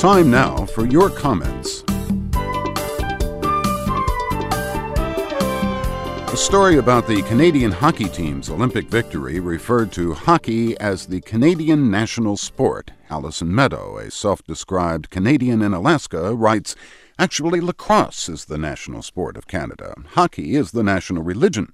Time now for your comments. A story about the Canadian hockey team's Olympic victory referred to hockey as the Canadian national sport. Allison Meadow, a self-described Canadian in Alaska, writes, "Actually, lacrosse is the national sport of Canada. Hockey is the national religion."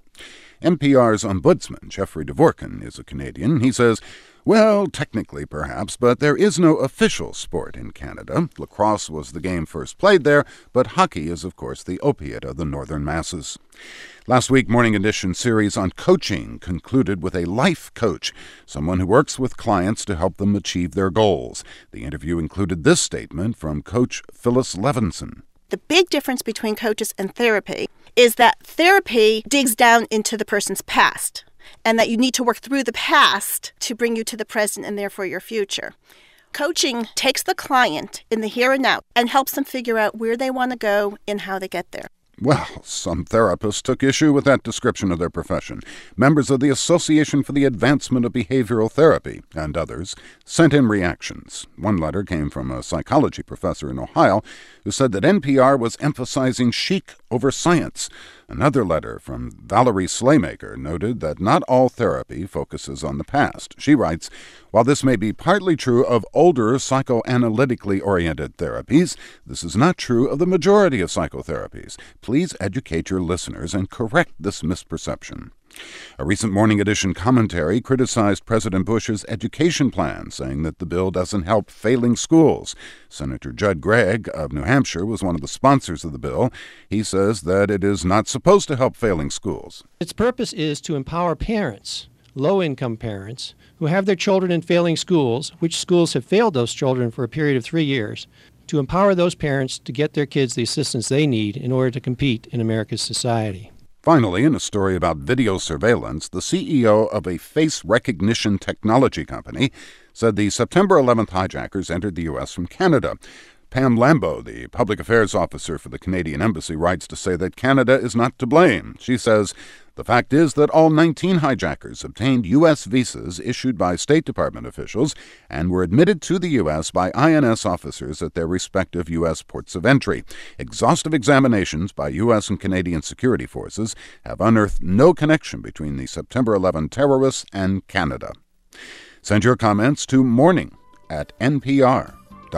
NPR's ombudsman, Jeffrey Dvorkin, is a Canadian. He says, "Well, technically perhaps, but there is no official sport in Canada. Lacrosse was the game first played there, but hockey is, of course, the opiate of the northern masses." Last week, Morning Edition series on coaching concluded with a life coach, someone who works with clients to help them achieve their goals. The interview included this statement from Coach Phyllis Levinson. The big difference between coaches and therapy is that therapy digs down into the person's past, and that you need to work through the past to bring you to the present and therefore your future. Coaching takes the client in the here and now and helps them figure out where they want to go and how they get there. Well, some therapists took issue with that description of their profession. Members of the Association for the Advancement of Behavioral Therapy and others sent in reactions. One letter came from a psychology professor in Ohio who said that NPR was emphasizing chic over science. Another letter from Valerie Slaymaker noted that not all therapy focuses on the past. She writes, "While this may be partly true of older psychoanalytically oriented therapies, this is not true of the majority of psychotherapies. Please educate your listeners and correct this misperception." A recent Morning Edition commentary criticized President Bush's education plan, saying that the bill doesn't help failing schools. Senator Judd Gregg of New Hampshire was one of the sponsors of the bill. He says that it is not supposed to help failing schools. Its purpose is to empower parents, low-income parents, who have their children in failing schools, which schools have failed those children for a period of 3 years, to empower those parents to get their kids the assistance they need in order to compete in America's society. Finally, in a story about video surveillance, the CEO of a face recognition technology company said the September 11th hijackers entered the U.S. from Canada. Pam Lambeau, the public affairs officer for the Canadian Embassy, writes to say that Canada is not to blame. She says, "The fact is that all 19 hijackers obtained U.S. visas issued by State Department officials and were admitted to the U.S. by INS officers at their respective U.S. ports of entry. Exhaustive examinations by U.S. and Canadian security forces have unearthed no connection between the September 11 terrorists and Canada." Send your comments to morning@npr.org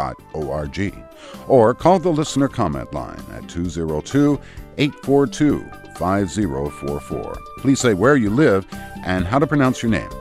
or call the listener comment line at 202-842-5044. Please say where you live and how to pronounce your name.